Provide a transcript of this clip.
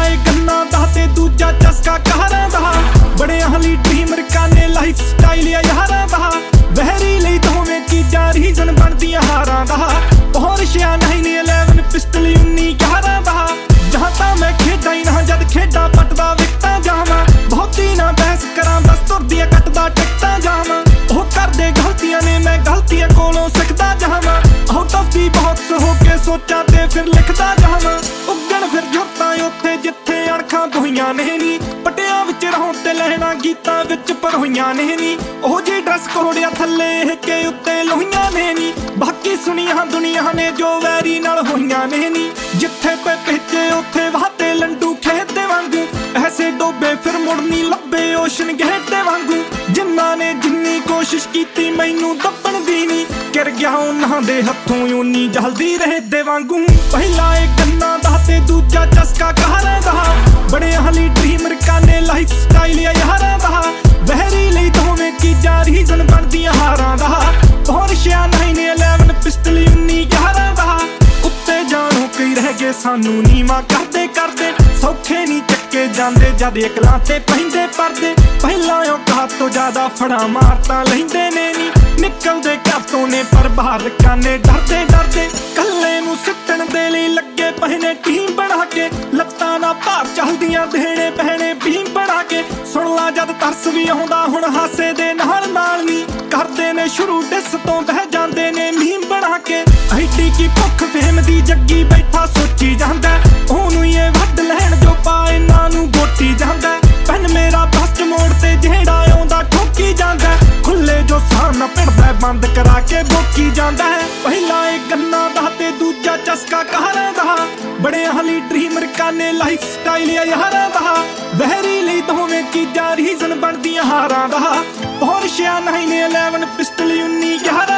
ਏ ਗੰਨਾ ਦਾ ਤੇ ਦੂਜਾ ਚਸਕਾ ਕਾਰਾਂ ਦਾ। ਬੜਿਆਂ ਲਈ ਡ੍ਰੀਮ ਰਕਾਨੇ ਲਾਈਫ ਸਟਾਈਲ ਆ ਯਾਰਾਂ ਦਾ। ਵਹਿਰੀ ਲਈ ਦੋਵੇਂ ਚੀਜ਼ਾਂ ਰੀਜ਼ਨ ਬਣਦੀਆਂ ਹਾਰਾਂ ਦਾ। ਪੋਰਸ਼ਿਆ 911 ਪਿਸਟਲ 1911 ਦਾ। ਜਹਾਂ ਤਾਂ ਮੈਂ ਖੇਡਾਂ ਹੀ ਨਾ ਜਦ ਖੇਡਾਂ ਪੱਟਦਾ ਵਿਕਟਾਂ ਜਾਵਾਂ। ਬਹੁਤੀ ਨਾ ਬਹਿਸ ਕਰਾਂ ਬਸ ਤੁਰਦੀਆਂ ਕੱਟਦਾ ਟਿਕਟਾਂ ਜਾਵਾਂ। ਉਹ ਕਰਦੇ ਗਲਤੀਆਂ ਨੇ ਮੈਂ ਗਲਤੀਆਂ ਕੋਲੋਂ ਸਿੱਖਦਾ ਜਾਵਾਂ। ਆਊਟ ਆਫ ਦੀ ਬਾਕਸ ਹੋ ਕੇ ਸੋਚਾਂ ਤੇ ਫਿਰ ਲਿਖਦਾ ਜਾਵਾਂ। ਉੱਗਣ ਫਿਰ ਜੁੱਤਾਂ ਉੱਥੇ ਜਿੱਥੇ ਅਣਖਾਂ ਬੋਹੀਆਂ ਨੇ ਨੀ। ਪਟਿਆਂ ਵਿੱਚ ਰਹੋਂ ਤੇ ਲੈਣਾ ਗੀਤਾਂ ਵਿੱਚ ਪਰੋਈਆਂ ਨੇ ਨੀ। ਉਹ ਜੀ ਡਰੈਸ ਕੋੜਿਆ ਥੱਲੇ ਇਹ ਕੇ ਉੱਤੇ ਲੋਹੀਆਂ ਨੇ ਨੀ। ਬਾਕੀ ਸੁਣੀਆਂ ਦੁਨੀਆ ਨੇ ਜੋ ਵੈਰੀ ਨਾਲ ਹੋਈਆਂ ਨੇ ਨੀ। ਜਿੱਥੇ ਪੇ ਭੇਜੇ ਉੱਥੇ ਵਾਹਤੇ ਲੰਡੂ ਖੇਤ ਦੇ ਵਾਂਗੂ। ਐਸੇ ਡੋਬੇ ਫਿਰ ਮੁੜਨੀ ਲੱਭੇ ਓਸ਼ਨ ਗੇਟ ਦੇ ਵਾਂਗੂ। ਜਿਨ੍ਹਾਂ ਨੇ ਜਿੰਨੀ ਕੋਸ਼ਿਸ਼ ਕੀਤੀ ਮੈਨੂੰ ਦੱਬਣ ਦੀ ਨੀ। ਗਿਰ ਗਿਆ ਉਹਨਾਂ ਦੇ ਹੱਥੋਂ ਓਨੀ ਜਲਦੀ ਰਹੇ ਦੇ ਵਾਂਗੂ। ਪਹਿਲਾ ਏ ਗੰਨਾ ਦਾ ਤੇ ਦੂਜਾ ਚਸਕਾ ਕਾਰਾਂ ਦਾ। ਬੜਿਆਂ ਲਈ ਡ੍ਰੀਮ ਰਕਾਨੇ ਲਾਈਫ ਸਟਾਈਲ ਆ ਯਾਰਾਂ ਦਾ। ਵਹਿਰੀ ਲਈ ਦੋਵੇਂ ਚੀਜ਼ਾਂ ਰੀਜ਼ਨ ਬਣਦੀਆਂ ਹਾਰਾਂ ਦਾ। ਪੋਰਸ਼ਿਆ 911 ਪਿਸਟਲ 1911 ਦਾ। ਉੱਤੇ ਜਾਣੋ ਕਈ ਰਹਿ ਗਏ ਸਾਨੂੰ ਨੀਵਾਂ ਕਰਦੇ ਕਰਦੇ। ਸੌਖੇ ਨਹੀਂ ਚੱਕੇ ਜਾਂਦੇ ਜਦ ਇਕਲਾਂ ਤੇ ਪੈਂਦੇ ਪਰਦੇ। ਪਹਿਲਾਂ ਔਕਾਤ ਤੋਂ ਜ਼ਿਆਦਾ ਫੜਾ ਮਾਰ ਤਾਂ ਲੈਂਦੇ ਨੇ ਨੀ। ਨਿਕਲਦੇ ਘਰ ਤੋਂ ਨੇ ਪਰ ਬਾਹਰ ਰਕਾਨੇ ਡਰਦੇ ਡਰਦੇ। ਕੱਲੇ ਨੂੰ ਸਿੱਟਣ ਦੇ ਲਈ ਲੱਗੇ ਪਏ ਨੇ ਟੀਮ ਬਣਾ ਕੇ। ਲੱਤਾਂ ਨਾਲ ਭਾਰ ਚੱਲਦੀਆਂ ਦੇਣੇ ਪਹਿਣੇ ਬੀਮ ਬਣਾ ਕੇ। ਸੁਣ ਲਾ ਜਦ ਤਰਸ ਵੀ ਆਉਂਦਾ ਹੁਣ ਹਾਸੇ ਦੇ ਨਾਲ ਨਾਲ ਨੀ। ਕਰਦੇ ਨੇ ਸ਼ੁਰੂ ਡਿਸ ਤੋਂ ਬਹਿ ਜਾਂਦੇ ਨੇ ਮੀਮ ਬਣਾ ਕੇ। ਐਡੀ ਕੀ ਭੁੱਖ ਫੇਮ ਦੀ ਜੱਗੀ ਬੈਠਾ ਸੋਚੀ ਜਾਂਦਾ। ਉਹਨੂੰ ਇਹ ਵੱਢ ਲੈਣ ਜੋ ਪਾ ਇਹਨਾਂ ਨੂੰ ਗੋਟੀ ਜਾਂਦਾ। ਪੈਨ ਮੇਰਾ ਬਸਟ ਮੋੜ ਤੇ ਜਿਹੜਾ ਆਉਂਦਾ ਠੋਕੀ ਜਾਂਦਾ। ਖੁੱਲੇ ਜੋ ਸਾਹ ਨਾ ਪਿੜਦਾ ਬੰਦ ਕਰਾ ਕੇ ਬੋਕੀ ਜਾਂਦਾ ਹੈ। ਪਹਿਲਾ ਏ ਗੰਨਾ ਦਾ ਤੇ ਦੂਜਾ ਚਸਕਾ ਕਾਰਾਂ ਦਾ। ਬੜਿਆਂ ਲਈ ਡ੍ਰੀਮ ਰਕਾਨੇ ਲਾਈਫ ਸਟਾਈਲ ਆ ਯਾਰਾਂ ਦਾ। ਵਹਿਰੀ ਲਈ ਦੋਵੇਂ ਚੀਜ਼ਾਂ ਰੀਜ਼ਨ ਬਣਦੀਆਂ ਹਾਰਾਂ ਦਾ। ਪੋਰਸ਼ਿਆ 911 ਪਿਸਟਲ 1911